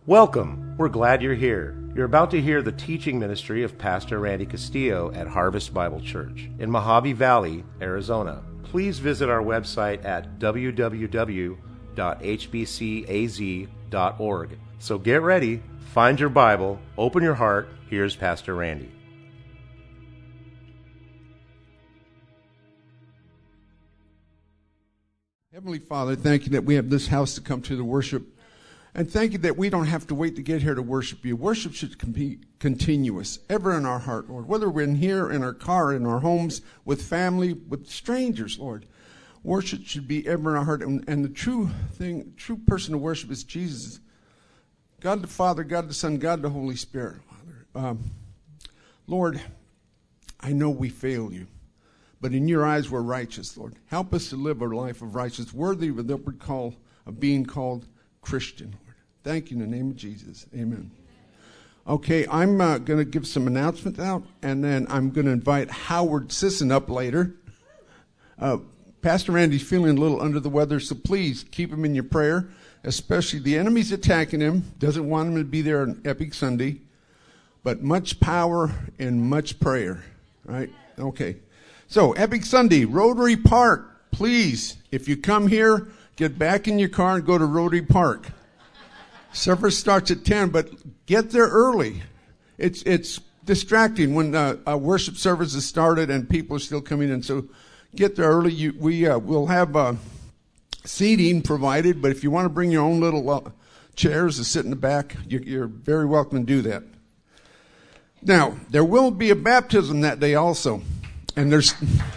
Welcome. We're glad you're here. You're about to hear the teaching ministry of Pastor Randy Castillo at Harvest Bible Church in Mojave Valley, Arizona. Please visit our website at www.hbcaz.org. So get ready, find your Bible, open your heart. Here's Pastor Randy. Heavenly Father, thank you that we have this house to come to worship. And thank you that we don't have to wait to get here to worship you. Worship should be continuous, ever in our heart, Lord. Whether we're in here, in our car, in our homes, with family, with strangers, Lord. Worship should be ever in our heart. And the true person to worship is Jesus. God the Father, God the Son, God the Holy Spirit, Father. Lord, I know we fail you. But in your eyes we're righteous, Lord. Help us to live a life of righteousness, worthy of the upward call of being called Christian, Lord. Thank you in the name of Jesus. Amen. Okay, I'm going to give some announcements out, and then I'm going to invite Howard Sisson up later. Pastor Randy's feeling a little under the weather, so please keep him in your prayer, especially the enemy's attacking him, doesn't want him to be there on Epic Sunday, but much power and much prayer, right? Okay. So, Epic Sunday, Rotary Park, please, if you come here, get back in your car and go to Rotary Park. Service starts at 10, but get there early. It's distracting when worship service is started and people are still coming in. So get there early. We'll have seating provided, but if you want to bring your own little chairs to sit in the back, you're very welcome to do that. Now, there will be a baptism that day also, and there's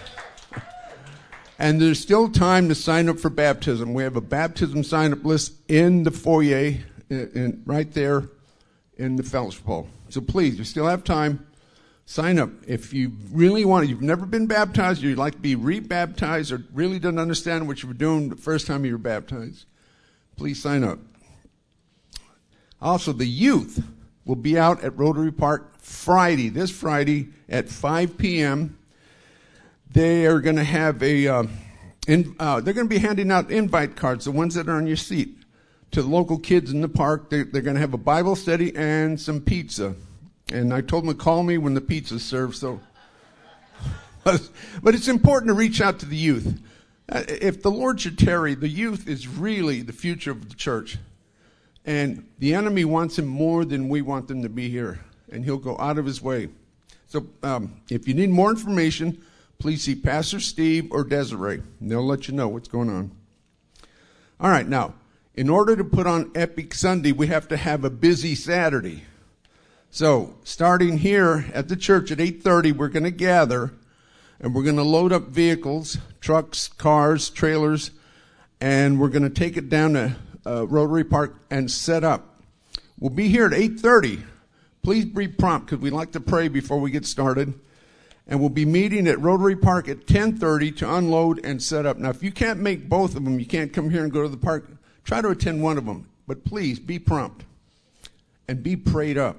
still time to sign up for baptism. We have a baptism sign-up list in the foyer, right there in the fellowship hall. So please, you still have time. Sign up. If you really want, you've never been baptized, or you'd like to be re-baptized, or really don't understand what you were doing the first time you were baptized, please sign up. Also, the youth will be out at Rotary Park this Friday at 5 p.m., They are going to have they're going to be handing out invite cards, the ones that are on your seat, to the local kids in the park. They're going to have a Bible study and some pizza. And I told them to call me when the pizza's served. So, but it's important to reach out to the youth. If the Lord should tarry, the youth is really the future of the church. And the enemy wants him more than we want them to be here. And he'll go out of his way. So if you need more information, please see Pastor Steve or Desiree, and they'll let you know what's going on. All right, now, in order to put on Epic Sunday, we have to have a busy Saturday. So, starting here at the church at 8:30, we're going to gather, and we're going to load up vehicles, trucks, cars, trailers, and we're going to take it down to Rotary Park and set up. We'll be here at 8:30. Please be prompt, because we like to pray before we get started. And we'll be meeting at Rotary Park at 10:30 to unload and set up. Now, if you can't make both of them, you can't come here and go to the park, try to attend one of them. But please, be prompt and be prayed up.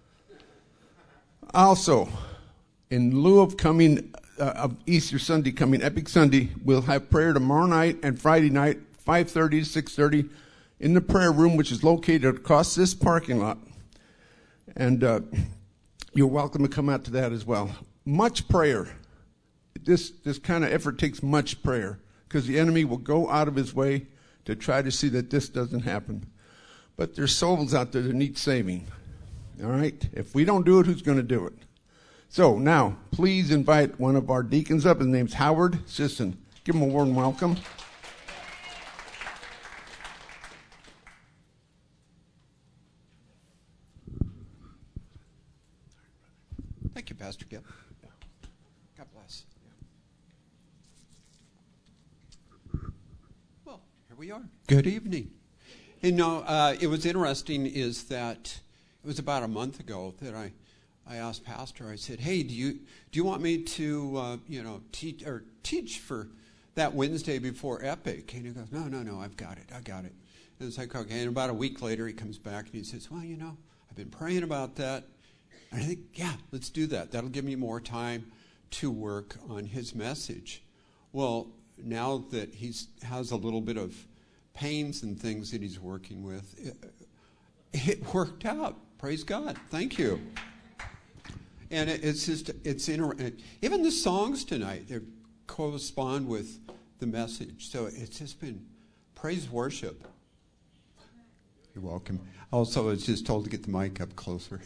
Also, in lieu of of Easter Sunday coming, Epic Sunday, we'll have prayer tomorrow night and Friday night, 5:30 to 6:30, in the prayer room, which is located across this parking lot. And you're welcome to come out to that as well. Much prayer. This kind of effort takes much prayer, because the enemy will go out of his way to try to see that this doesn't happen. But there's souls out there that need saving. All right? If we don't do it, who's going to do it? So now, please invite one of our deacons up. His name's Howard Sisson. Give him a warm welcome. Thank you, Pastor Gibb. God bless. Well, here we are. Good evening. You know, it was interesting is that it was about a month ago that I asked Pastor, I said, hey, do you want me to, teach for that Wednesday before Epic? And he goes, no, I've got it. And it's like, okay. And about a week later, he comes back and he says, well, I've been praying about that. And I think, yeah, let's do that. That'll give me more time to work on his message. Well, now that he has a little bit of pains and things that he's working with, it worked out. Praise God. Thank you. And it's even the songs tonight, they correspond with the message. So it's just been praise worship. You're welcome. Also, I was just told to get the mic up closer.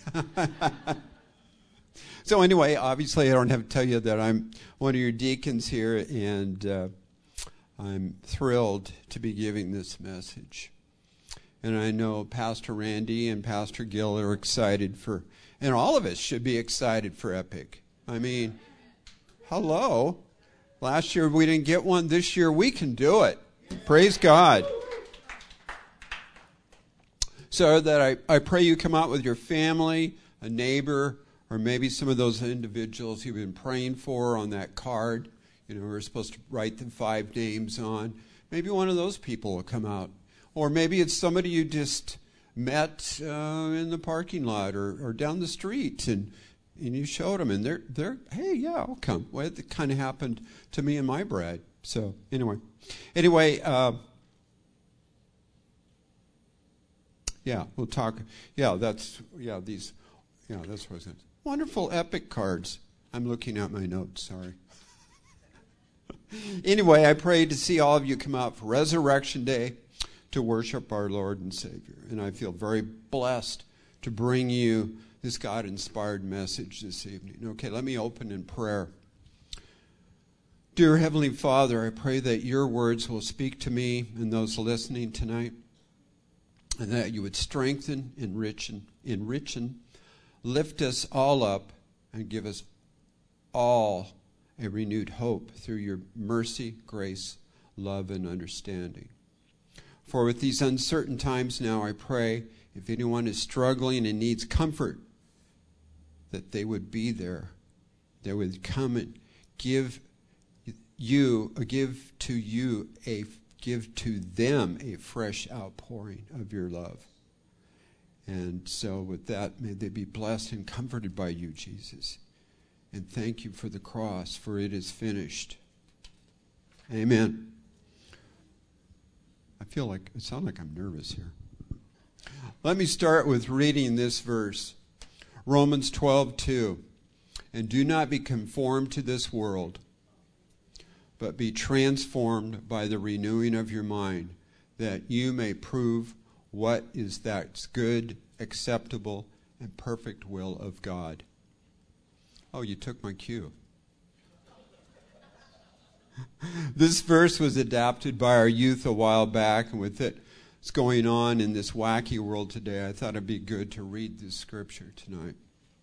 So anyway, obviously I don't have to tell you that I'm one of your deacons here, and I'm thrilled to be giving this message. And I know Pastor Randy and Pastor Gil are excited for, and all of us should be excited for Epic. I mean, hello. Last year we didn't get one. This year we can do it. Praise God. So that I pray you come out with your family, a neighbor, or maybe some of those individuals you've been praying for on that card. You know, we're supposed to write the 5 names on. Maybe one of those people will come out. Or maybe it's somebody you just met in the parking lot or down the street, and you showed them, and they're hey, yeah, I'll come. Well, it kind of happened to me and my bride. So anyway, yeah, we'll talk. That's what I said. Wonderful Epic cards. I'm looking at my notes. Sorry. Anyway, I pray to see all of you come out for Resurrection Day to worship our Lord and Savior. And I feel very blessed to bring you this God-inspired message this evening. Okay, let me open in prayer. Dear Heavenly Father, I pray that your words will speak to me and those listening tonight, and that you would strengthen, enrich, lift us all up, and give us all a renewed hope through your mercy, grace, love, and understanding. For with these uncertain times now, I pray, if anyone is struggling and needs comfort, that they would be there. They would come and give to them a fresh outpouring of your love. And so with that, may they be blessed and comforted by you, Jesus. And thank you for the cross, for it is finished. Amen. I sound like I'm nervous here. Let me start with reading this verse. Romans 12:2. And do not be conformed to this world, but be transformed by the renewing of your mind, that you may prove what is that good, acceptable, and perfect will of God. Oh, you took my cue. This verse was adapted by our youth a while back, and with it's going on in this wacky world today, I thought it'd be good to read this scripture tonight.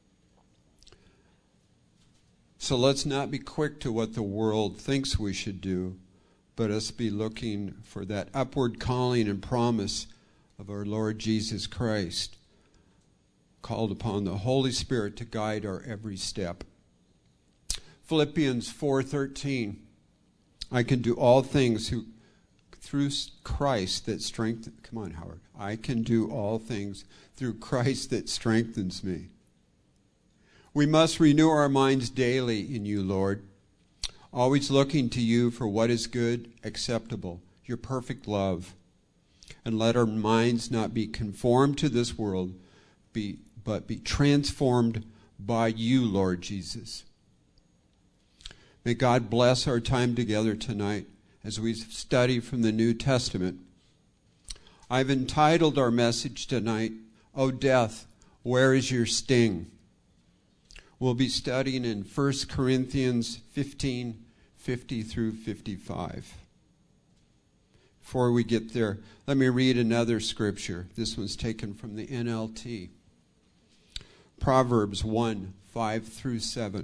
So let's not be quick to what the world thinks we should do, but us be looking for that upward calling and promise of our Lord Jesus Christ, called upon the Holy Spirit to guide our every step. Philippians 4:13. I can do all things through Christ that strengthens. Come on, Howard. I can do all things through Christ that strengthens me. We must renew our minds daily in you, Lord, always looking to you for what is good, acceptable, your perfect love. And let our minds not be conformed to this world, but be transformed by you, Lord Jesus. May God bless our time together tonight as we study from the New Testament. I've entitled our message tonight, O Death, Where is Your Sting? We'll be studying in 1 Corinthians 15:50 through 55. Before we get there, let me read another scripture. This one's taken from the NLT. Proverbs 1:5 through 7.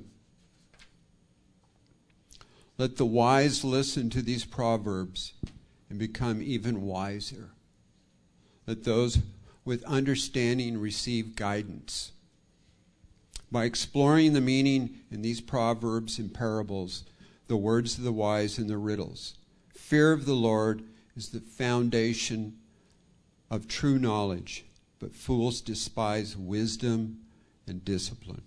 Let the wise listen to these proverbs and become even wiser. Let those with understanding receive guidance. By exploring the meaning in these proverbs and parables, the words of the wise and the riddles, fear of the Lord is the foundation of true knowledge, but fools despise wisdom and discipline.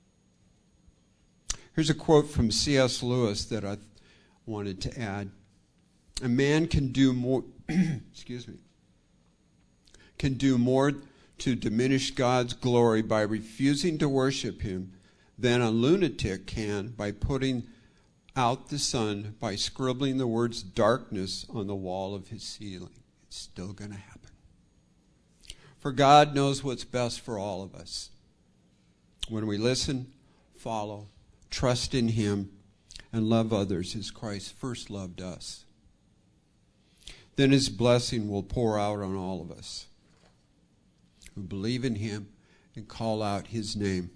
Here's a quote from C.S. Lewis that I wanted to add. A man can do more can do more to diminish God's glory by refusing to worship him than a lunatic can by putting out the sun by scribbling the words darkness on the wall of his ceiling. It's still going to happen. For God knows what's best for all of us. When we listen, follow, trust in him, and love others as Christ first loved us, then his blessing will pour out on all of us who believe in him and call out his name.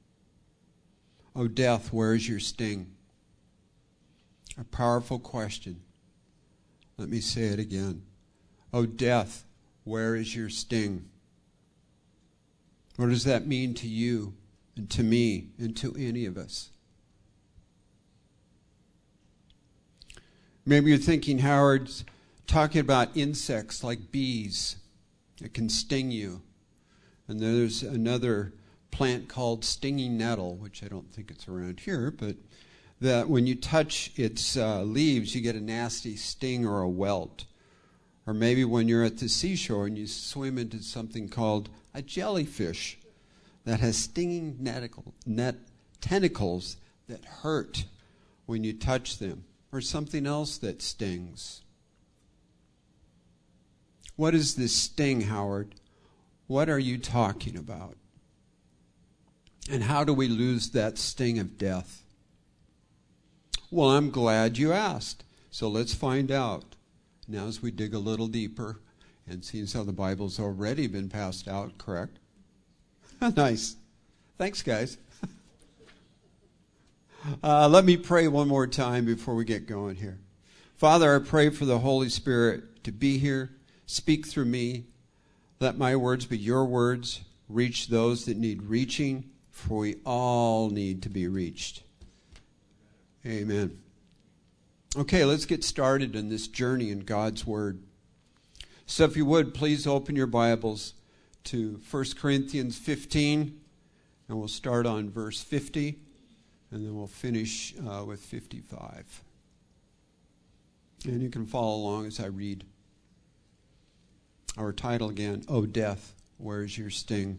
O death, where is your sting? A powerful question. Let me say it again. O death, where is your sting? What does that mean to you and to me and to any of us? Maybe you're thinking Howard's talking about insects like bees that can sting you. And there's another plant called stinging nettle, which I don't think it's around here, but that when you touch its leaves, you get a nasty sting or a welt. Or maybe when you're at the seashore and you swim into something called a jellyfish that has stinging tentacles that hurt when you touch them, or something else that stings. What is this sting, Howard? What are you talking about? And how do we lose that sting of death? Well, I'm glad you asked. So let's find out. Now as we dig a little deeper, and seeing how the Bible's already been passed out, correct? Nice. Thanks, guys. Let me pray one more time before we get going here. Father, I pray for the Holy Spirit to be here, speak through me. Let my words be your words. Reach those that need reaching, for we all need to be reached. Amen. Okay, let's get started in this journey in God's Word. So if you would, please open your Bibles to 1 Corinthians 15, and we'll start on verse 50, and then we'll finish with 55. And you can follow along as I read. Our title again, O Death, Where's Your Sting?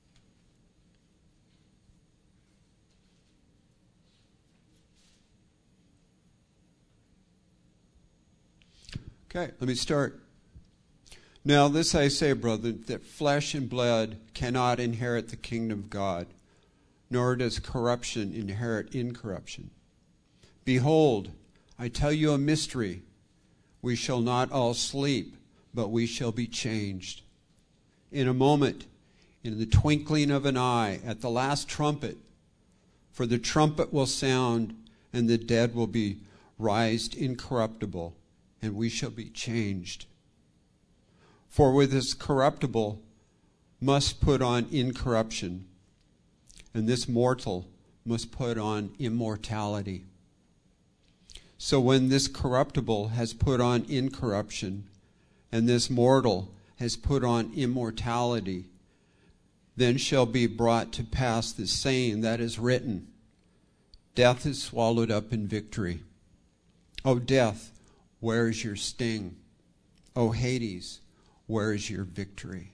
Okay, let me start. Now this I say, brethren, that flesh and blood cannot inherit the kingdom of God, nor does corruption inherit incorruption. Behold, I tell you a mystery. We shall not all sleep, but we shall be changed. In a moment, in the twinkling of an eye, at the last trumpet. For the trumpet will sound, and the dead will be raised incorruptible, and we shall be changed. For with this corruptible must put on incorruption, and this mortal must put on immortality. So when this corruptible has put on incorruption, and this mortal has put on immortality, then shall be brought to pass the saying that is written, Death is swallowed up in victory. O death, where is your sting? O Hades, where is your victory?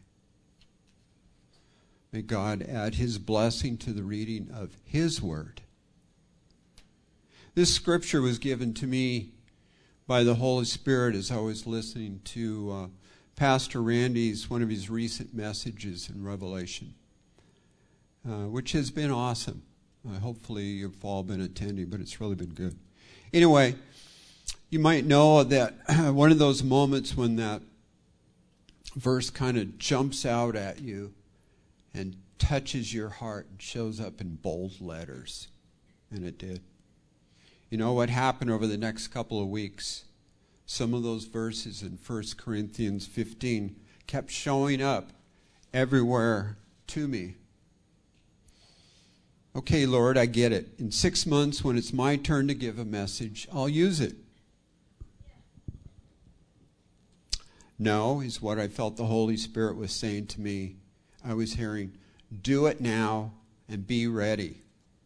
May God add his blessing to the reading of his word. This scripture was given to me by the Holy Spirit as I was listening to Pastor Randy's, one of his recent messages in Revelation, which has been awesome. Hopefully you've all been attending, but it's really been good. Anyway, you might know that one of those moments when that verse kind of jumps out at you and touches your heart and shows up in bold letters. And it did. You know what happened over the next couple of weeks? Some of those verses in 1 Corinthians 15 kept showing up everywhere to me. Okay, Lord, I get it. In 6 months, when it's my turn to give a message, I'll use it. No, is what I felt the Holy Spirit was saying to me. I was hearing, do it now and be ready.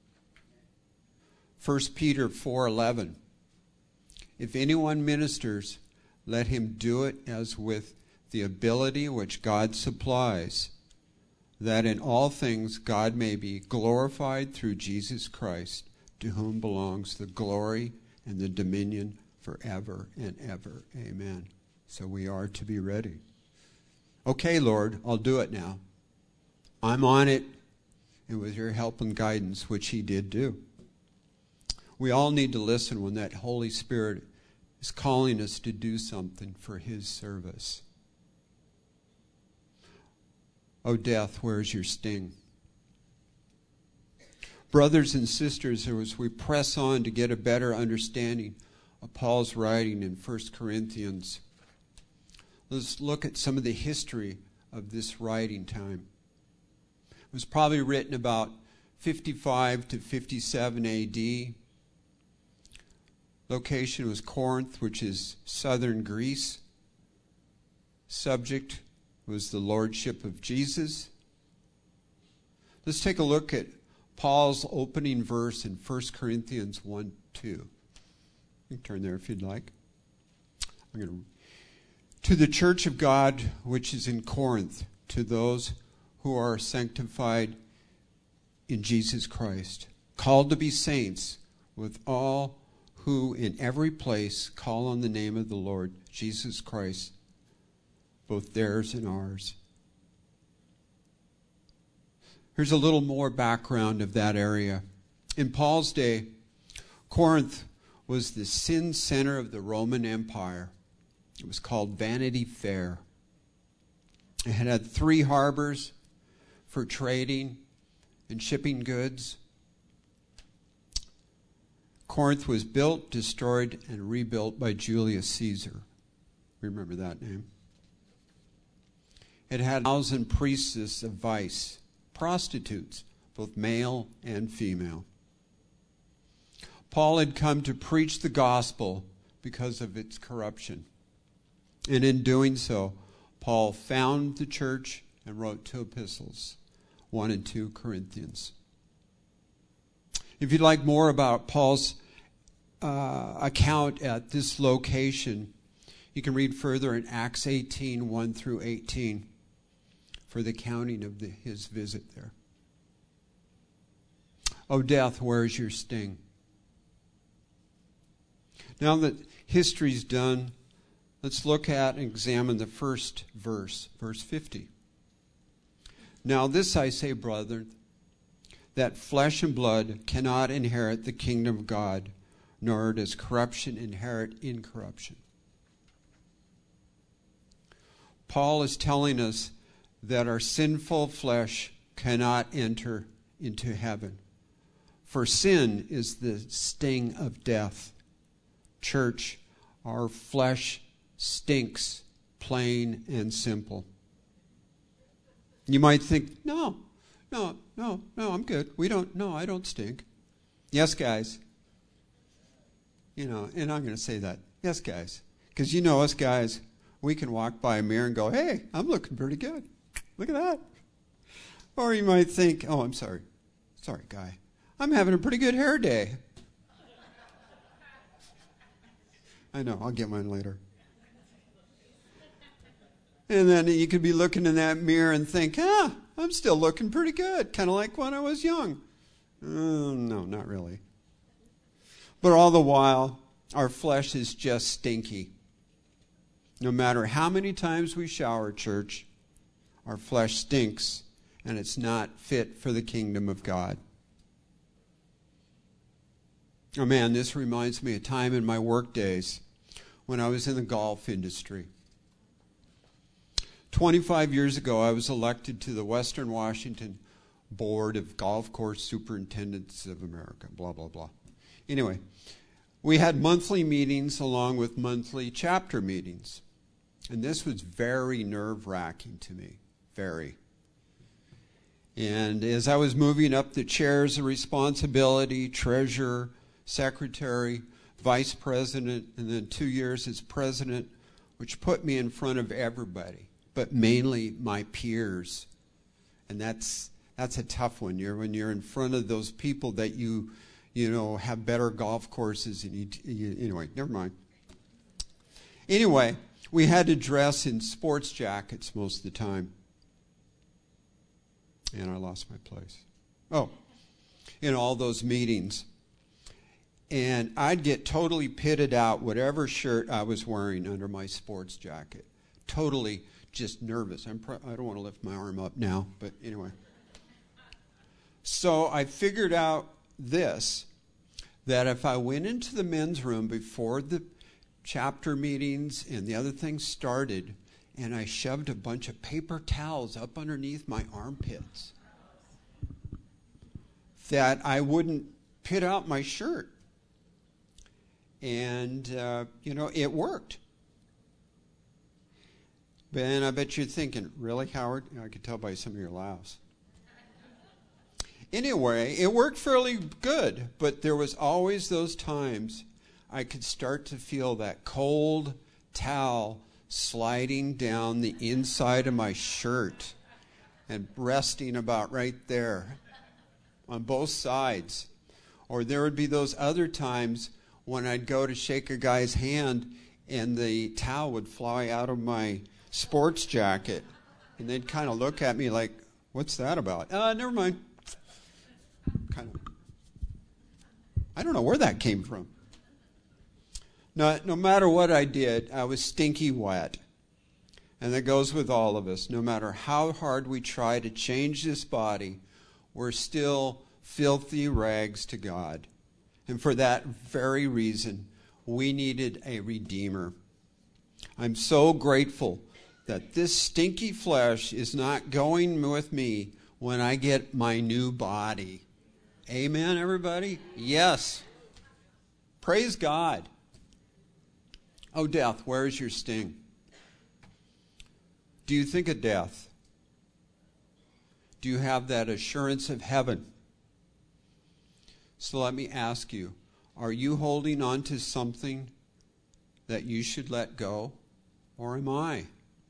1 Peter 4:11. If anyone ministers, let him do it as with the ability which God supplies, that in all things God may be glorified through Jesus Christ, to whom belongs the glory and the dominion forever and ever. Amen. So we are to be ready. Okay, Lord, I'll do it now. I'm on it, and with your help and guidance, which he did do. We all need to listen when that Holy Spirit is calling us to do something for his service. Oh, death, where's your sting? Brothers and sisters, as we press on to get a better understanding of Paul's writing in 1 Corinthians, let's look at some of the history of this writing time. It was probably written about 55 to 57 AD. Location was Corinth, which is southern Greece. Subject was the lordship of Jesus. Let's take a look at Paul's opening verse in 1 Corinthians 1:2. You can turn there if you'd like. To the church of God which is in Corinth, to those who are sanctified in Jesus Christ, called to be saints, with all who in every place call on the name of the Lord Jesus Christ, both theirs and ours. Here's a little more background of that area. In Paul's day, Corinth was the sin center of the Roman Empire. It was called Vanity Fair. It had 3 harbors for trading and shipping goods. Corinth was built, destroyed, and rebuilt by Julius Caesar. Remember that name. It had 1,000 priestesses of vice, prostitutes, both male and female. Paul had come to preach the gospel because of its corruption. And in doing so, Paul founded the church and wrote 2 epistles, 1 and 2 Corinthians. If you'd like more about Paul's account at this location, you can read further in Acts 18, 1 through 18 for the counting of his visit there. Oh, death, where is your sting? Now that history's done, let's look at and examine the first verse, verse 50. Now this I say, brethren, that flesh and blood cannot inherit the kingdom of God, nor does corruption inherit incorruption. Paul is telling us that our sinful flesh cannot enter into heaven. For sin is the sting of death. Church, our flesh stinks, plain and simple. You might think, no, I'm good. I don't stink. Yes, guys. And I'm going to say that. Yes, guys. Because you know us guys, we can walk by a mirror and go, hey, I'm looking pretty good. Look at that. Or you might think, oh, I'm sorry. Sorry, guy. I'm having a pretty good hair day. I know, I'll get mine later. And then you could be looking in that mirror and think, I'm still looking pretty good, kind of like when I was young. No, not really. But all the while, our flesh is just stinky. No matter how many times we shower, church, our flesh stinks, and it's not fit for the kingdom of God. Oh man, this reminds me of a time in my work days when I was in the golf industry. 25 years ago, I was elected to the Western Washington Board of Golf Course Superintendents of America, blah, blah, blah. Anyway, we had monthly meetings along with monthly chapter meetings. And this was very nerve-wracking to me, very. And as I was moving up the chairs of responsibility, treasurer, secretary, vice president, and then 2 years as president, which put me in front of everybody, but mainly my peers. And that's a tough one. When you're in front of those people that you have better golf courses, and anyway, never mind. Anyway, we had to dress in sports jackets most of the time. And I lost my place. Oh, in all those meetings. And I'd get totally pitted out, whatever shirt I was wearing under my sports jacket. Totally just nervous. I don't want to lift my arm up now, but anyway. So I figured out this, that if I went into the men's room before the chapter meetings and the other things started, and I shoved a bunch of paper towels up underneath my armpits, that I wouldn't pit out my shirt. And, it worked. And I bet you're thinking, really, Howard? I could tell by some of your laughs. Anyway, it worked fairly good, but there was always those times I could start to feel that cold towel sliding down the inside of my shirt and resting about right there on both sides. Or there would be those other times when I'd go to shake a guy's hand and the towel would fly out of my sports jacket, and they'd kind of look at me like, what's that about? Never mind. I don't know where that came from. No matter what I did, I was stinky wet. And that goes with all of us. No matter how hard we try to change this body, we're still filthy rags to God. And for that very reason, we needed a Redeemer. I'm so grateful that this stinky flesh is not going with me when I get my new body. Amen, everybody? Yes. Praise God. Oh, death, where is your sting? Do you think of death? Do you have that assurance of heaven? So let me ask you, are you holding on to something that you should let go? Or am I?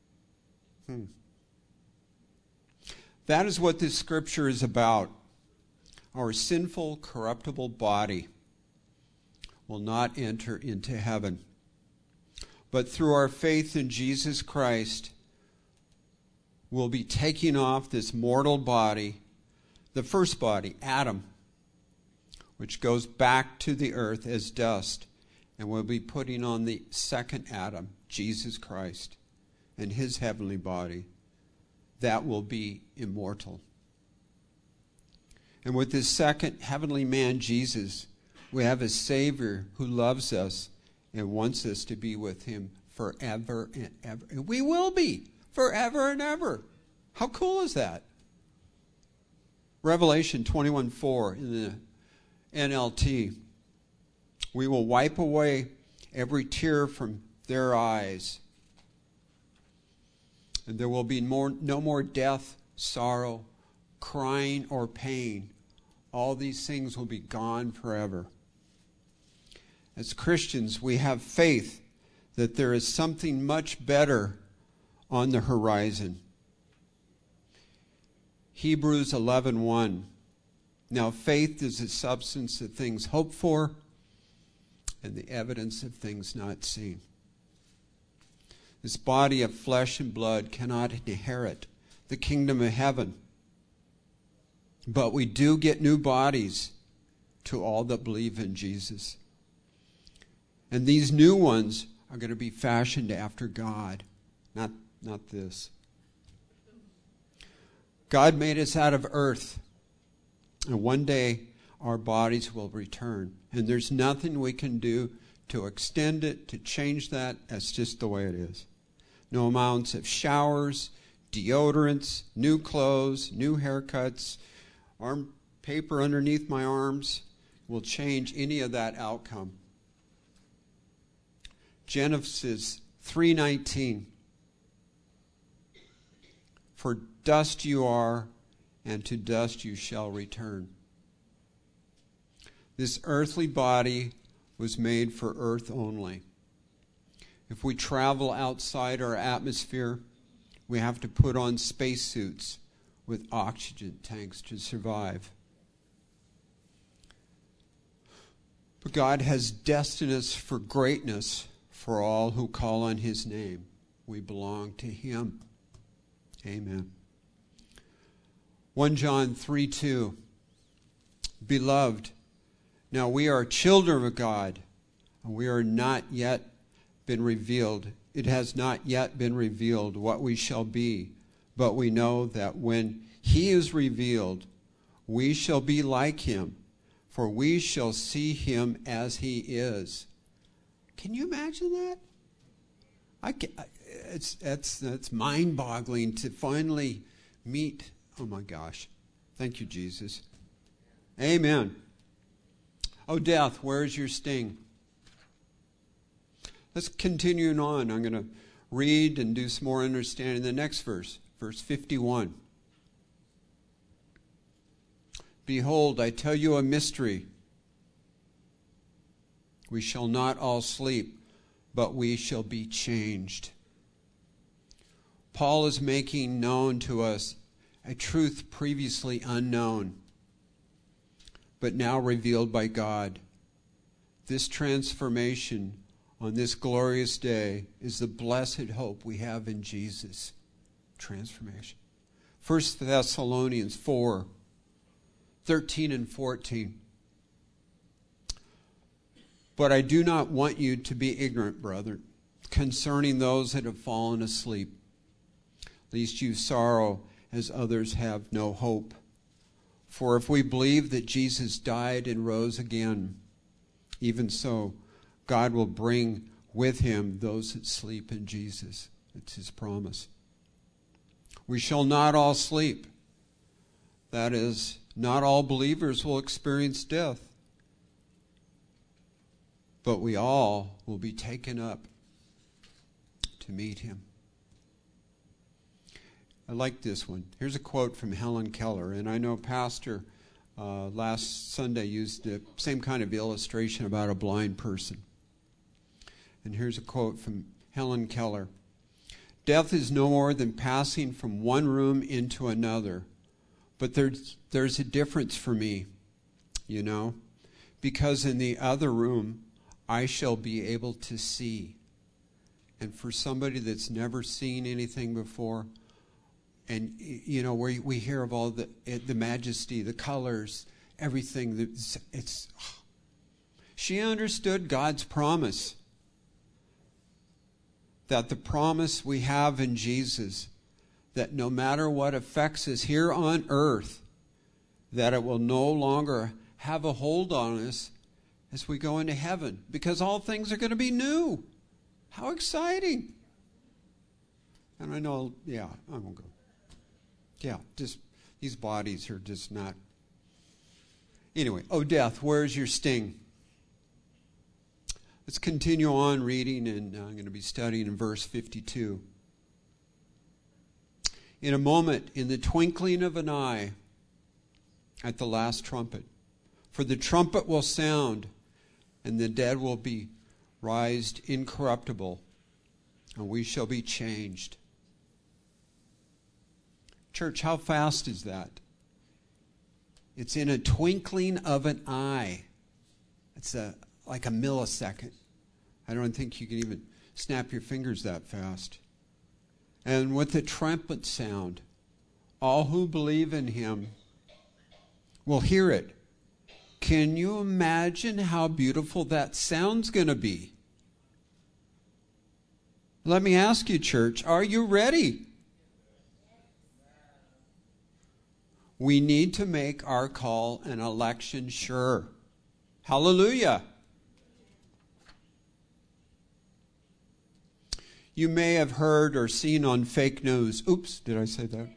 That is what this scripture is about. Our sinful, corruptible body will not enter into heaven. But through our faith in Jesus Christ, we'll be taking off this mortal body, the first body, Adam, which goes back to the earth as dust, and we'll be putting on the second Adam, Jesus Christ, and his heavenly body. That will be immortal. And with this second heavenly man, Jesus, we have a Savior who loves us and wants us to be with him forever and ever. And we will be forever and ever. How cool is that? Revelation 21:4 in the NLT. We will wipe away every tear from their eyes. And there will be no more death, sorrow, crying, or pain. All these things will be gone forever. As Christians, we have faith that there is something much better on the horizon. Hebrews 11:1. Now faith is the substance of things hoped for and the evidence of things not seen. This body of flesh and blood cannot inherit the kingdom of heaven. But we do get new bodies to all that believe in Jesus. And these new ones are going to be fashioned after God, not this. God made us out of earth, and one day our bodies will return. And there's nothing we can do to extend it, to change that. That's just the way it is. No amounts of showers, deodorants, new clothes, new haircuts, arm paper underneath my arms will change any of that outcome. Genesis 3:19. For dust you are, and to dust you shall return. This earthly body was made for earth only. If we travel outside our atmosphere, we have to put on spacesuits with oxygen tanks to survive. But God has destined us for greatness for all who call on his name. We belong to him. Amen. 1 John 3:2. Beloved, now we are children of God, and we are not yet been revealed. It has not yet been revealed what we shall be, but we know that when he is revealed, we shall be like him, for we shall see him as he is. Can you imagine that? It's mind-boggling to finally meet. Oh my gosh. Thank you, Jesus. Amen. Oh, death, where's your sting? Let's continue on. I'm going to read and do some more understanding. The next verse, verse 51. Behold, I tell you a mystery. We shall not all sleep, but we shall be changed. Paul is making known to us a truth previously unknown, but now revealed by God. This transformation on this glorious day is the blessed hope we have in Jesus. Transformation. 1 Thessalonians 4:13 and 14. But I do not want you to be ignorant, brethren, concerning those that have fallen asleep, lest you sorrow as others have no hope. For if we believe that Jesus died and rose again, even so, God will bring with him those that sleep in Jesus. It's his promise. We shall not all sleep. That is, not all believers will experience death. But we all will be taken up to meet him. I like this one. Here's a quote from Helen Keller. And I know Pastor last Sunday used the same kind of illustration about a blind person. And here's a quote from Helen Keller. Death is no more than passing from one room into another. But there's a difference for me, you know, because in the other room, I shall be able to see. And for somebody that's never seen anything before, and, you know, we hear of all the majesty, the colors, everything. She understood God's promise. That the promise we have in Jesus, that no matter what affects us here on earth, that it will no longer have a hold on us as we go into heaven. Because all things are going to be new. How exciting. And I know, I won't go. Just these bodies are just not. Anyway, oh death, where's your sting? Let's continue on reading, and I'm going to be studying in verse 52. In a moment, in the twinkling of an eye, at the last trumpet, for the trumpet will sound, and the dead will be raised incorruptible, and we shall be changed. Church, how fast is that? It's in a twinkling of an eye. It's like a millisecond. I don't think you can even snap your fingers that fast. And with the trumpet sound, all who believe in him will hear it. Can you imagine how beautiful that sound's going to be? Let me ask you, church, are you ready? We need to make our call and election sure. Hallelujah. You may have heard or seen on fake news. Oops, did I say that?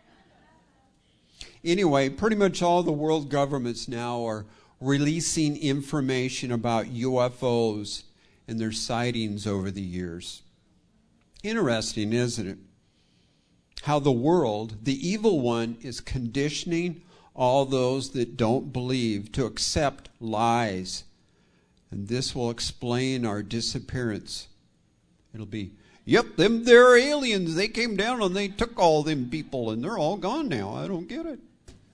Anyway, pretty much all the world governments now are releasing information about UFOs and their sightings over the years. Interesting, isn't it? How the world, the evil one, is conditioning all those that don't believe to accept lies. And this will explain our disappearance. It'll be, yep, they're aliens. They came down and they took all them people and they're all gone now. I don't get it.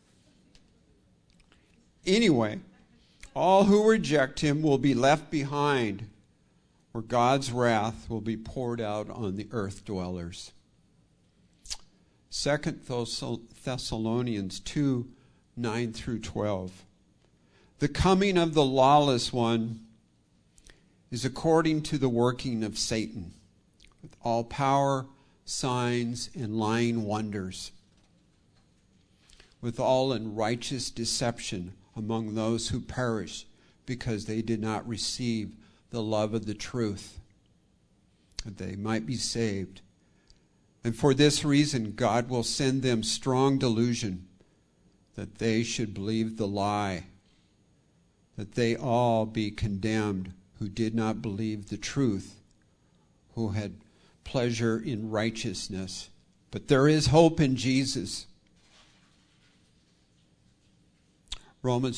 Anyway, all who reject him will be left behind, where God's wrath will be poured out on the earth dwellers. 2 Thessalonians 2, 9 through 12. The coming of the lawless one is according to the working of Satan, with all power, signs, and lying wonders, with all unrighteous deception among those who perish, because they did not receive the love of the truth, that they might be saved. And for this reason, God will send them strong delusion, that they should believe the lie, that they all be condemned who did not believe the truth, who had pleasure in righteousness. But there is hope in Jesus. Romans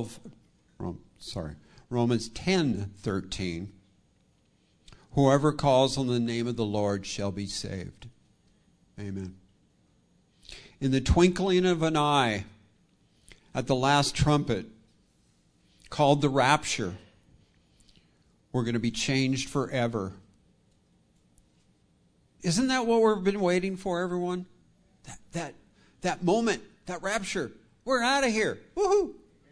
10:13. Whoever calls on the name of the Lord shall be saved. Amen. In the twinkling of an eye, at the last trumpet, called the rapture, we're going to be changed forever. Isn't that what we've been waiting for, everyone? That moment, that rapture. We're out of here. Woohoo!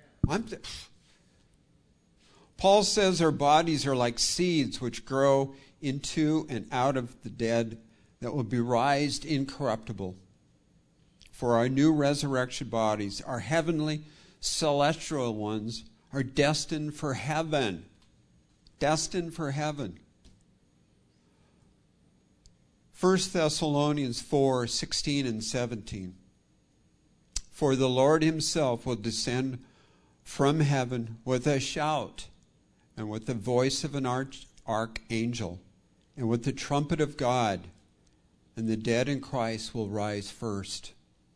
Paul says our bodies are like seeds which grow into and out of the dead, that will be raised incorruptible. For our new resurrection bodies, our heavenly celestial ones, are destined for heaven. Destined for heaven. 1 Thessalonians 4, 16 and 17. For the Lord himself will descend from heaven with a shout, and with the voice of an archangel, and with the trumpet of God, and the dead in Christ will rise first.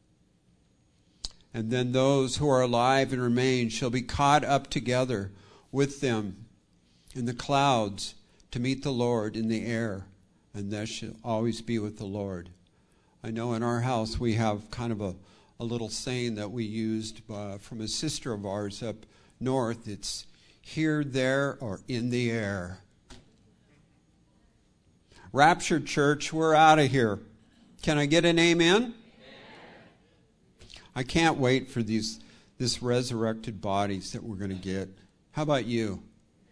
And then those who are alive and remain shall be caught up together with them in the clouds to meet the Lord in the air, and thus shall always be with the Lord. I know in our house we have kind of a little saying that we used from a sister of ours up north. It's here, there, or in the air. Rapture Church, we're out of here. Can I get an amen? I can't wait for this resurrected bodies that we're going to get. How about you?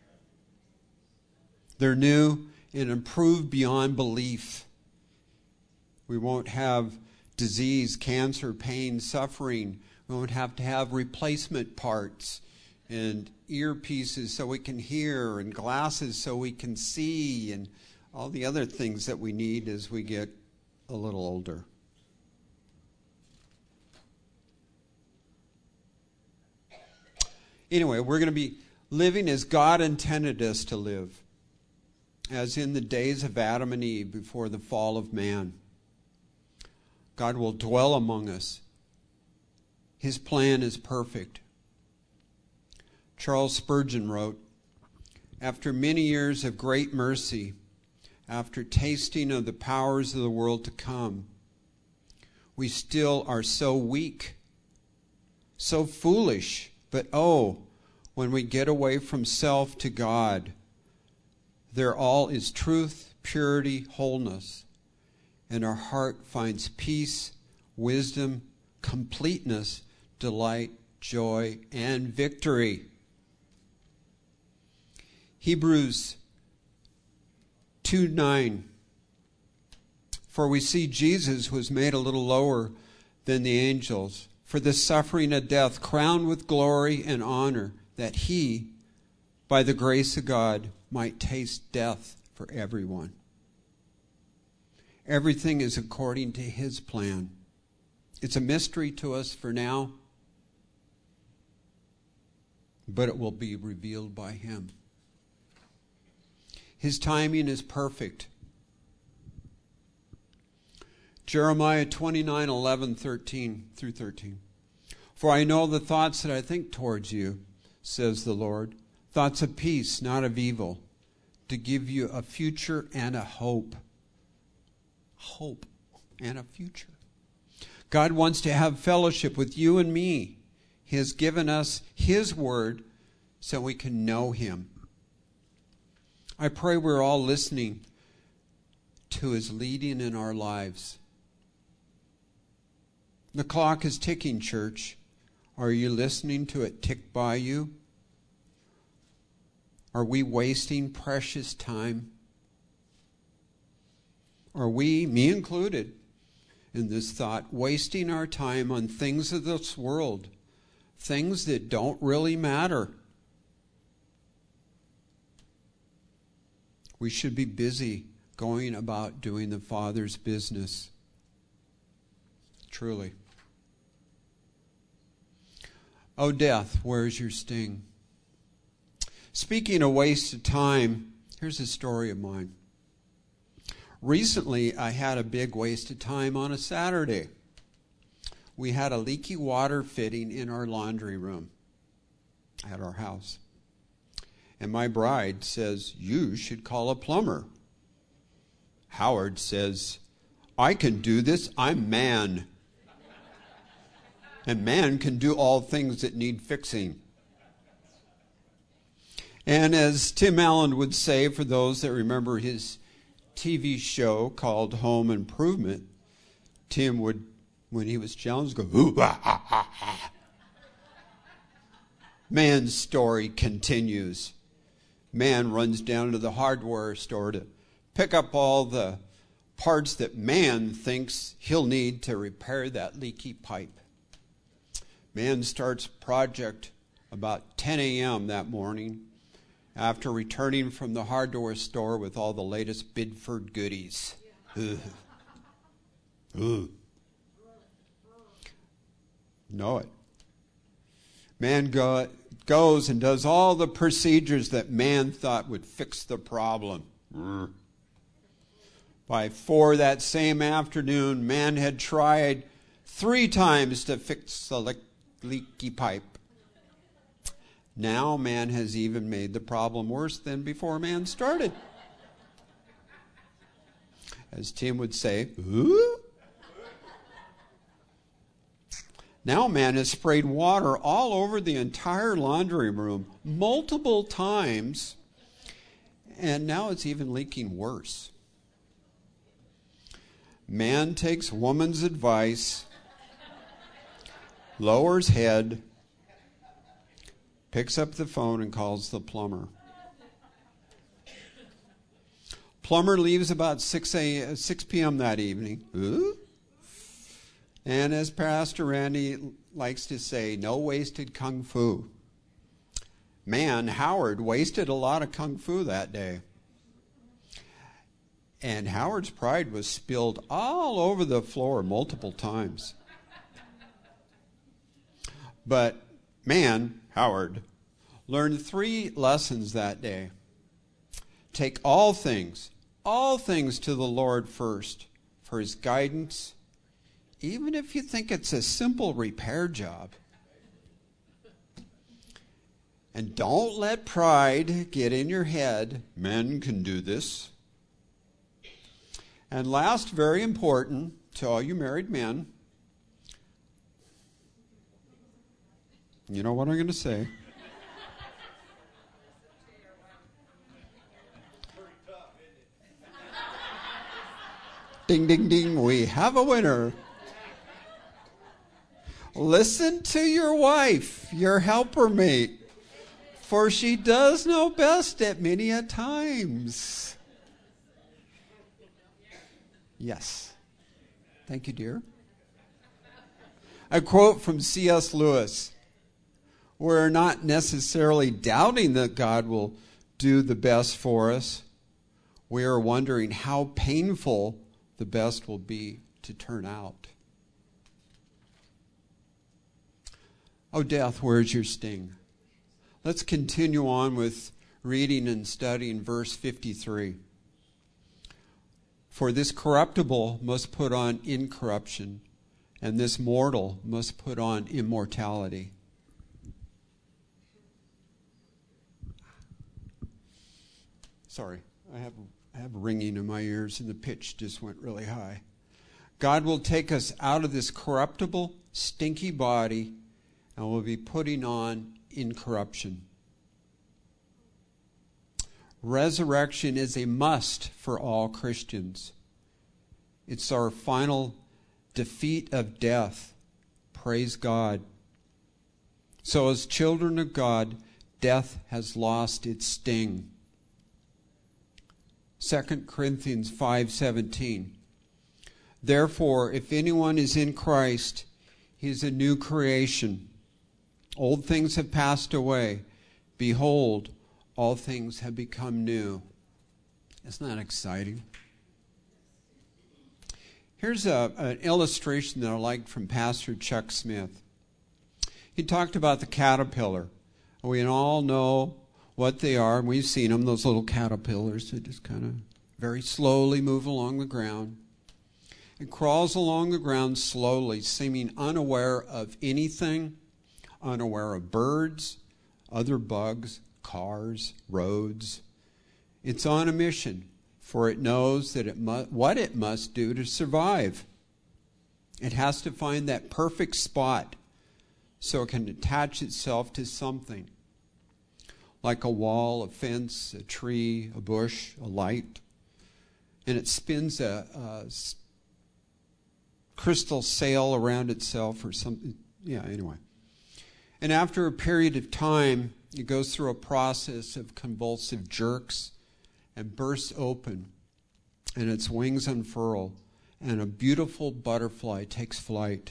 They're new and improved beyond belief. We won't have disease, cancer, pain, suffering. We won't have to have replacement parts and earpieces so we can hear, and glasses so we can see, and all the other things that we need as we get a little older. Anyway, we're going to be living as God intended us to live, as in the days of Adam and Eve before the fall of man. God will dwell among us. His plan is perfect. Charles Spurgeon wrote, "After many years of great mercy, after tasting of the powers of the world to come, we still are so weak, so foolish, but oh, when we get away from self to God, there all is truth, purity, wholeness, and our heart finds peace, wisdom, completeness, delight, joy, and victory." Hebrews 2:9. For we see Jesus was made a little lower than the angels, for the suffering of death, crowned with glory and honor, that he, by the grace of God, might taste death for everyone. Everything is according to his plan. It's a mystery to us for now, but it will be revealed by him. His timing is perfect. Jeremiah 29:11, 13 through 13. For I know the thoughts that I think towards you, says the Lord, thoughts of peace, not of evil, to give you a future and a hope. Hope and a future. God wants to have fellowship with you and me. He has given us his word so we can know him. I pray we're all listening to his leading in our lives. The clock is ticking, church. Are you listening to it tick by you? Are we wasting precious time? Are we, me included, in this thought, wasting our time on things of this world, things that don't really matter? We should be busy going about doing the Father's business. Truly. Oh, death, where's your sting? Speaking of waste of time, here's a story of mine. Recently, I had a big waste of time on a Saturday. We had a leaky water fitting in our laundry room at our house. And my bride says, "You should call a plumber." Howard says, "I can do this. I'm man. And man can do all things that need fixing." And as Tim Allen would say, for those that remember his TV show called Home Improvement, Tim would, when he was challenged, go, "Ooh, ah, ah, ah, ah." Man's story continues. Man runs down to the hardware store to pick up all the parts that man thinks he'll need to repair that leaky pipe. Man starts project about 10 a.m. that morning after returning from the hardware store with all the latest Bidford goodies. Ugh. Ugh. Know it. Man goes and does all the procedures that man thought would fix the problem. By 4 that same afternoon, man had tried 3 times to fix the leaky pipe. Now man has even made the problem worse than before man started. As Tim would say, "Ooh." Now man has sprayed water all over the entire laundry room multiple times, and now it's even leaking worse. Man takes woman's advice, lowers head, picks up the phone and calls the plumber. Plumber leaves about 6 p.m. that evening. Ooh. And as Pastor Randy likes to say, no wasted kung fu. Man, Howard, wasted a lot of kung fu that day. And Howard's pride was spilled all over the floor multiple times. But man, Howard, learned 3 lessons that day. Take all things to the Lord first for his guidance, even if you think it's a simple repair job. And don't let pride get in your head. Men can do this. And last, very important to all you married men, you know what I'm going to say. Ding, ding, ding, we have a winner. Listen to your wife, your helper mate, for she does know best at many a times. Yes. Thank you, dear. A quote from C.S. Lewis. We're not necessarily doubting that God will do the best for us. We are wondering how painful the best will be to turn out. Oh, death, where's your sting? Let's continue on with reading and studying verse 53. For this corruptible must put on incorruption, and this mortal must put on immortality. Sorry, I have ringing in my ears and the pitch just went really high. God will take us out of this corruptible, stinky body and we'll be putting on incorruption. Resurrection is a must for all Christians. It's our final defeat of death Praise God. So as children of God, death has lost its sting. 2 Corinthians 5:17. Therefore, if anyone is in Christ, he is a new creation. Old things have passed away. Behold, all things have become new. Isn't that exciting? Here's an illustration that I liked from Pastor Chuck Smith. He talked about the caterpillar. We all know what they are, and we've seen them, those little caterpillars that just kind of very slowly move along the ground. It crawls along the ground slowly, seeming unaware of anything, unaware of birds, other bugs, cars, roads. It's on a mission, for it knows that what it must do to survive. It has to find that perfect spot so it can attach itself to something, like a wall, a fence, a tree, a bush, a light. And it spins a crystal sail around itself or something. Yeah, anyway. And after a period of time, it goes through a process of convulsive jerks and bursts open, and its wings unfurl, and a beautiful butterfly takes flight.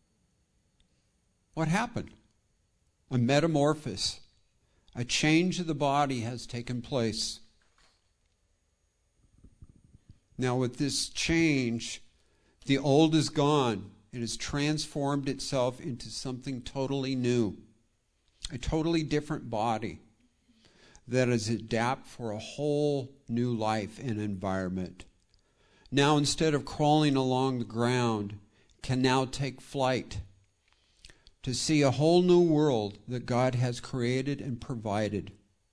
What happened? A metamorphosis. A change of the body has taken place. Now with this change, the old is gone. It has transformed itself into something totally new. A totally different body that is adapt for a whole new life and environment. Now instead of crawling along the ground, can now take flight to see a whole new world that God has created and provided.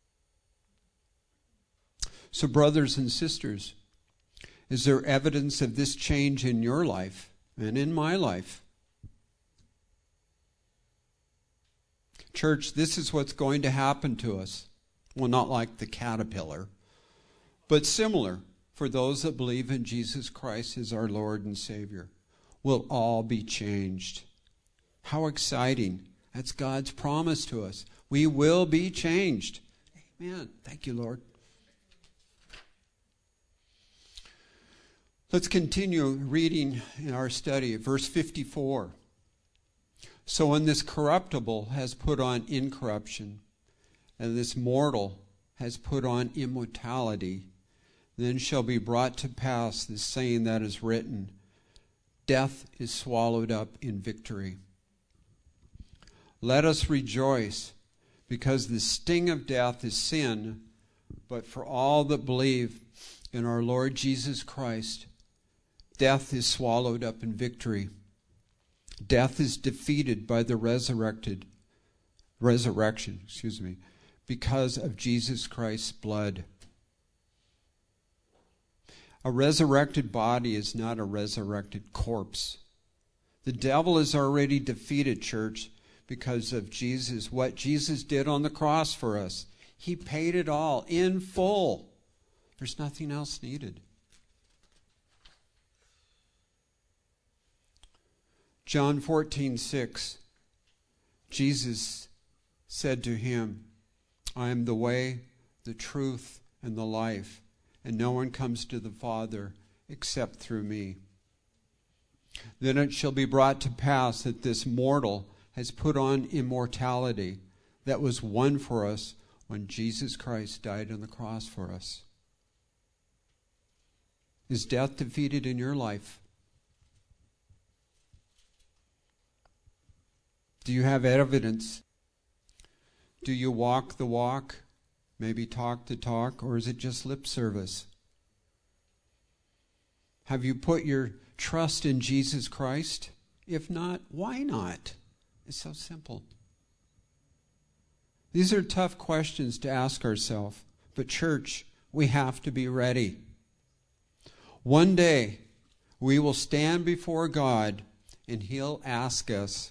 So brothers and sisters, is there evidence of this change in your life and in my life? Church, this is what's going to happen to us. Well, not like the caterpillar, but similar for those that believe in Jesus Christ as our Lord and Savior. We'll all be changed. How exciting. That's God's promise to us. We will be changed. Amen. Thank you, Lord. Let's continue reading in our study, verse 54. So when this corruptible has put on incorruption, and this mortal has put on immortality, then shall be brought to pass the saying that is written, death is swallowed up in victory. Let us rejoice, because the sting of death is sin, but for all that believe in our Lord Jesus Christ, death is swallowed up in victory. Death is defeated by the resurrection, because of Jesus Christ's blood. A resurrected body is not a resurrected corpse. The devil is already defeated, church, because of Jesus, what Jesus did on the cross for us. He paid it all in full. There's nothing else needed. John 14:6, Jesus said to him, I am the way, the truth, and the life, and no one comes to the Father except through me. Then it shall be brought to pass that this mortal has put on immortality that was won for us when Jesus Christ died on the cross for us. Is death defeated in your life? Do you have evidence? Do you walk the walk, maybe talk the talk, or is it just lip service? Have you put your trust in Jesus Christ? If not, why not? It's so simple. These are tough questions to ask ourselves, but church, we have to be ready. One day, we will stand before God and He'll ask us,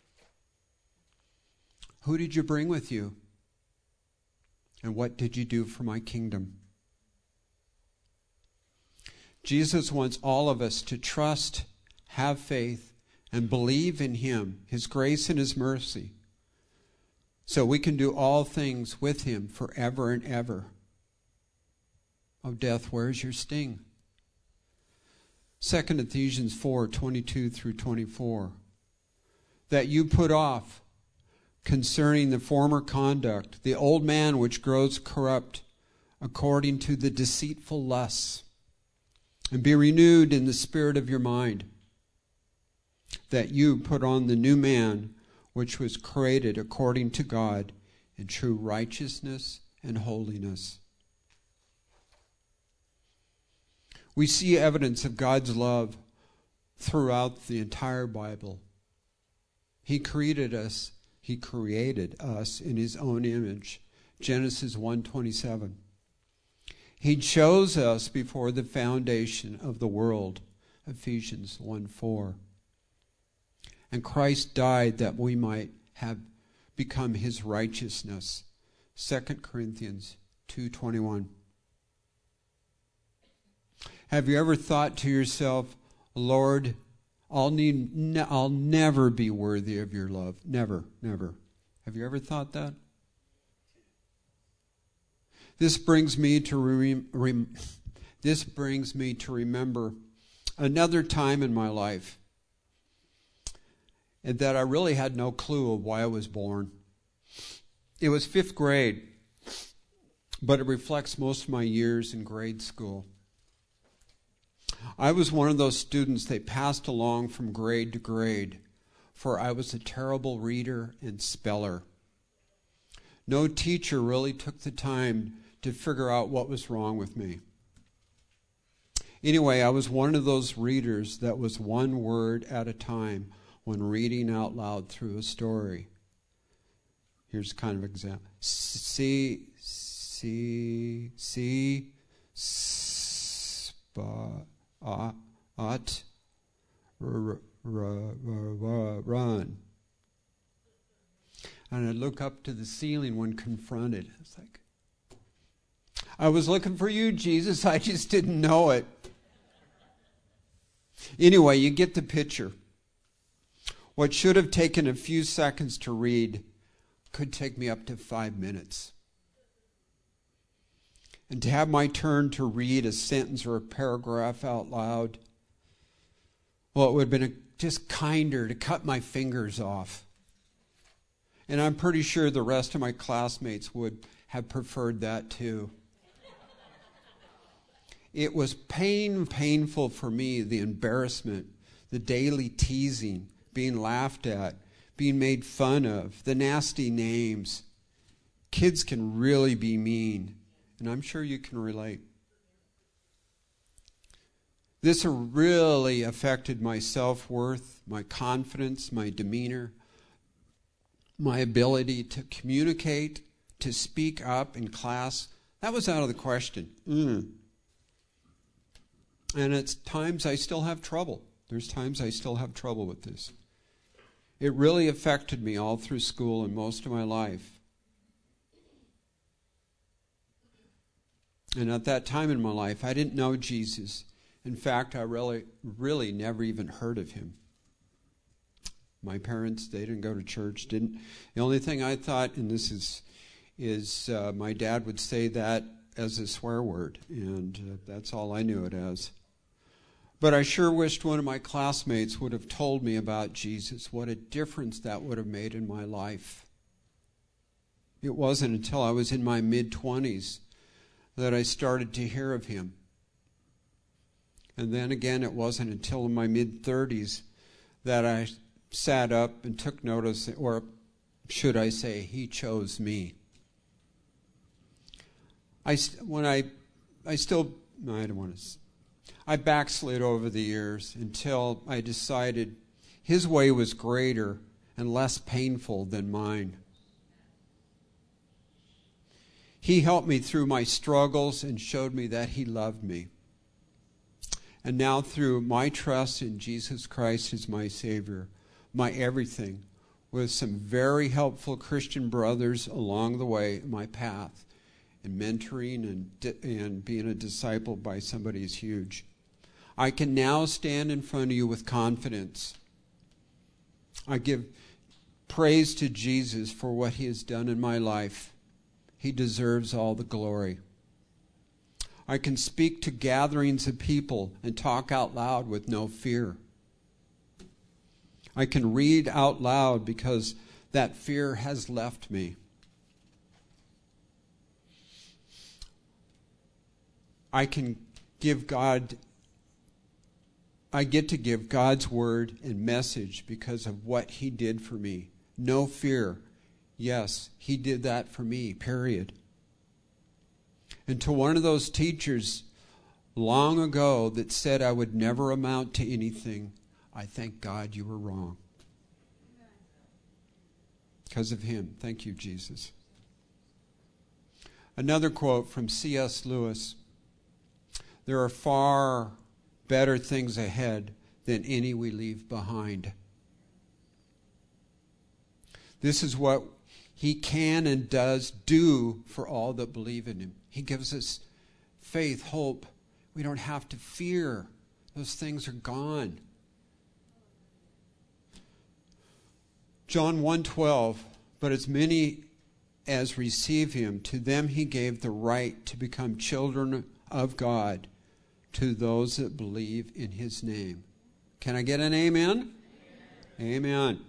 who did you bring with you? And what did you do for my kingdom? Jesus wants all of us to trust, have faith, and believe in him, his grace and his mercy, so we can do all things with him forever and ever. O death, where's your sting? 2 Ephesians 4:22 through 24. That you put off concerning the former conduct, the old man which grows corrupt according to the deceitful lusts, and be renewed in the spirit of your mind, that you put on the new man which was created according to God in true righteousness and holiness. We see evidence of God's love throughout the entire Bible. He created us in his own image. Genesis 1:27. He chose us before the foundation of the world. Ephesians 1:4. And Christ died that we might have become his righteousness. 2 Corinthians 2:21. Have you ever thought to yourself, Lord, I'll never be worthy of your love. Never, never. Have you ever thought that? This brings me to remember another time in my life and that I really had no clue of why I was born. It was 5th grade, but it reflects most of my years in grade school. I was one of those students they passed along from grade to grade, for I was a terrible reader and speller. No teacher really took the time to figure out what was wrong with me. Anyway, I was one of those readers that was one word at a time when reading out loud through a story. Here's kind of an example. Run. And I'd look up to the ceiling when confronted. It's like, I was looking for you, Jesus. I just didn't know it. Anyway, you get the picture. What should have taken a few seconds to read could take me up to 5 minutes. And to have my turn to read a sentence or a paragraph out loud, well, it would have been just kinder to cut my fingers off. And I'm pretty sure the rest of my classmates would have preferred that too. It was painful for me, the embarrassment, the daily teasing, being laughed at, being made fun of, the nasty names. Kids can really be mean, and I'm sure you can relate. This really affected my self-worth, my confidence, my demeanor, my ability to communicate, to speak up in class. That was out of the question. And at times I still have trouble. There's times I still have trouble with this. It really affected me all through school and most of my life. And at that time in my life, I didn't know Jesus. In fact, I really never even heard of him. My parents, they didn't go to church. The only thing I thought, and this is my dad would say that as a swear word, and that's all I knew it as. But I sure wished one of my classmates would have told me about Jesus, what a difference that would have made in my life. It wasn't until I was in my mid-20s that I started to hear of him. And then again, it wasn't until in my mid-30s that I sat up and took notice, or should I say, he chose me. I backslid over the years until I decided his way was greater and less painful than mine. He helped me through my struggles and showed me that he loved me. And now through my trust in Jesus Christ as my Savior, my everything, with some very helpful Christian brothers along the way in my path, and mentoring and being a disciple by somebody is huge. I can now stand in front of you with confidence I give praise to Jesus for what he has done in my life. He deserves all the glory. I can speak to gatherings of people and talk out loud with no fear. I can read out loud because that fear has left me. I get to give God's word and message because of what he did for me. No fear. Yes, he did that for me, period. And to one of those teachers long ago that said I would never amount to anything, I thank God you were wrong. Because of him. Thank you, Jesus. Another quote from C.S. Lewis. There are far better things ahead than any we leave behind. This is what he can and does do for all that believe in him. He gives us faith, hope. We don't have to fear. Those things are gone. John 1:12, but as many as receive him, to them he gave the right to become children of God, to those that believe in his name. Can I get an amen? Amen.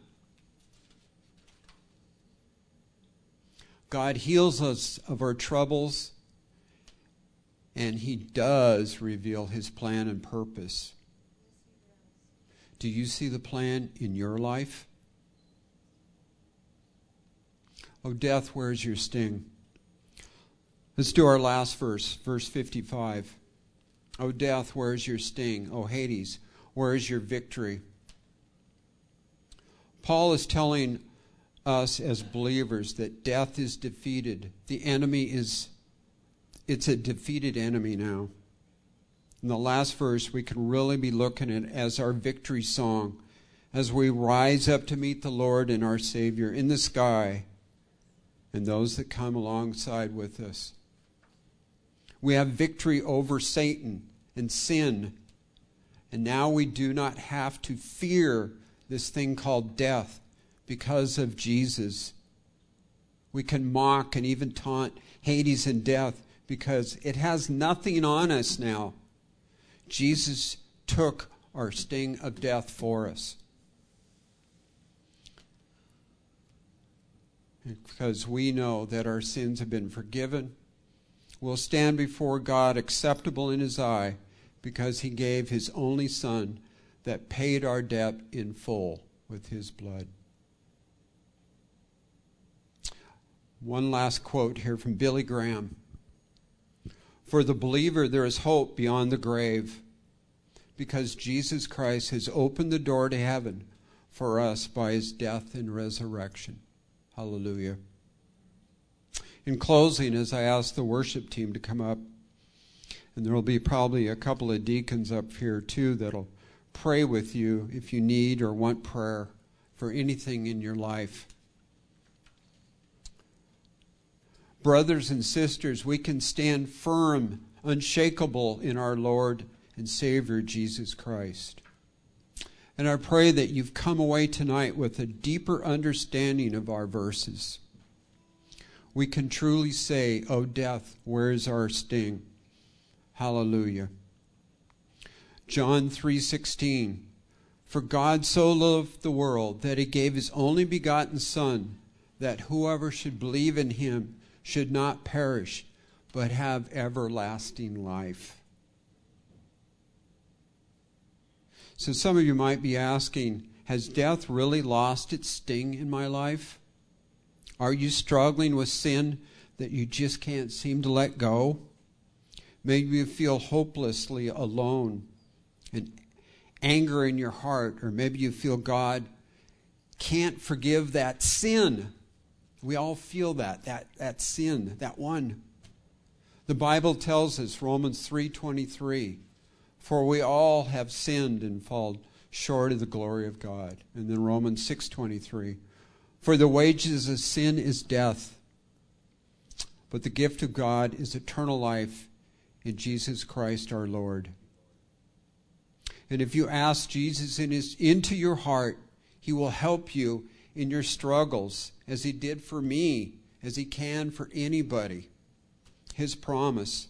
God heals us of our troubles, and he does reveal his plan and purpose. Do you see the plan in your life? Oh, death, where's your sting? Let's do our last verse, verse 55. Oh, death, where's your sting? Oh, Hades, where is your victory? Paul is telling us as believers that death is defeated. The enemy it's a defeated enemy now. In the last verse, we can really be looking at it as our victory song as we rise up to meet the Lord and our Savior in the sky and those that come alongside with us. We have victory over Satan and sin. And now we do not have to fear this thing called death because of Jesus. We can mock and even taunt Hades and death because it has nothing on us now. Jesus took our sting of death for us. Because we know that our sins have been forgiven, we'll stand before God acceptable in his eye because he gave his only Son that paid our debt in full with his blood. One last quote here from Billy Graham. For the believer, there is hope beyond the grave because Jesus Christ has opened the door to heaven for us by his death and resurrection. Hallelujah. In closing, as I ask the worship team to come up, and there will be probably a couple of deacons up here too that'll pray with you if you need or want prayer for anything in your life. Brothers and sisters, we can stand firm, unshakable in our Lord and Savior Jesus Christ. And I pray that you've come away tonight with a deeper understanding of our verses. We can truly say, "O death, where is our sting?" Hallelujah. John 3:16. For God so loved the world that he gave his only begotten Son, that whoever should believe in him should not perish, but have everlasting life. So some of you might be asking, has death really lost its sting in my life? Are you struggling with sin that you just can't seem to let go? Maybe you feel hopelessly alone and anger in your heart, or maybe you feel God can't forgive that sin. We all feel that sin, that one. The Bible tells us, Romans 3:23, for we all have sinned and fall short of the glory of God. And then Romans 6:23, for the wages of sin is death, but the gift of God is eternal life in Jesus Christ our Lord. And if you ask Jesus into your heart, He will help you in your struggles, as He did for me, as He can for anybody. His promise.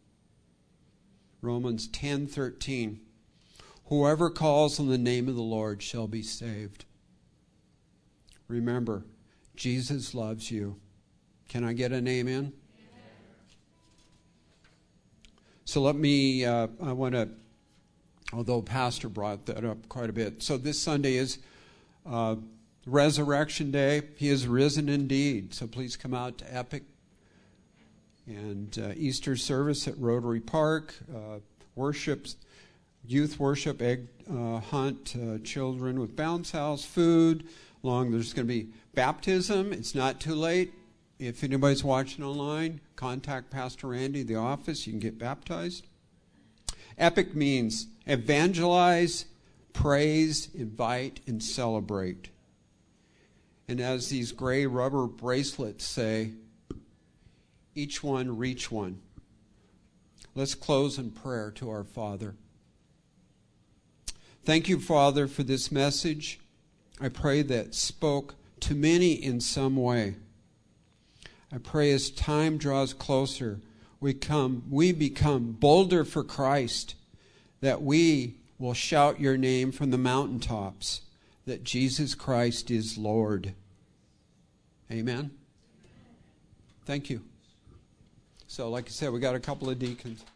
Romans 10:13. Whoever calls on the name of the Lord shall be saved. Remember, Jesus loves you. Can I get an amen? So let me, I want to, although Pastor brought that up quite a bit. So this Sunday is Resurrection Day. He is risen indeed. So please come out to Epic. And Easter service at Rotary Park. Worship, youth worship, egg hunt, children with bounce house, food. There's going to be baptism. It's not too late. If anybody's watching online, contact Pastor Randy, the office. You can get baptized. Epic means evangelize, praise, invite, and celebrate. And as these gray rubber bracelets say, each one reach one. Let's close in prayer to our Father. Thank you, Father, for this message. I pray that spoke to many in some way. I pray as time draws closer, we become bolder for Christ, that we will shout your name from the mountaintops, that Jesus Christ is Lord. Amen. Thank you. So, like I said, we got a couple of deacons.